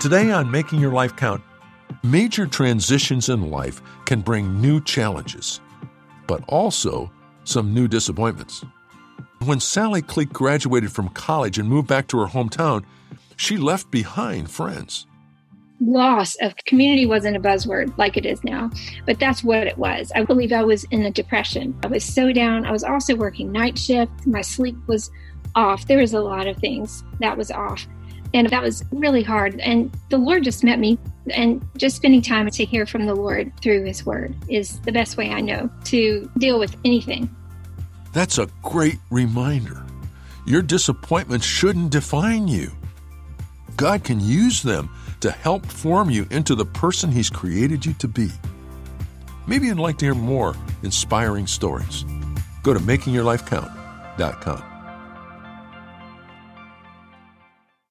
Today on Making Your Life Count, major transitions in life can bring new challenges, but also some new disappointments. When Sally Cleek graduated from college and moved back to her hometown, she left behind friends. Loss of community wasn't a buzzword like it is now, but that's what it was. I believe I was in a depression. I was so down. I was also working night shift. My sleep was off. There was a lot of things that was off. And that was really hard. And the Lord just met me. And just spending time to hear from the Lord through His Word is the best way I know to deal with anything. That's a great reminder. Your disappointments shouldn't define you. God can use them to help form you into the person He's created you to be. Maybe you'd like to hear more inspiring stories. Go to makingyourlifecount.com.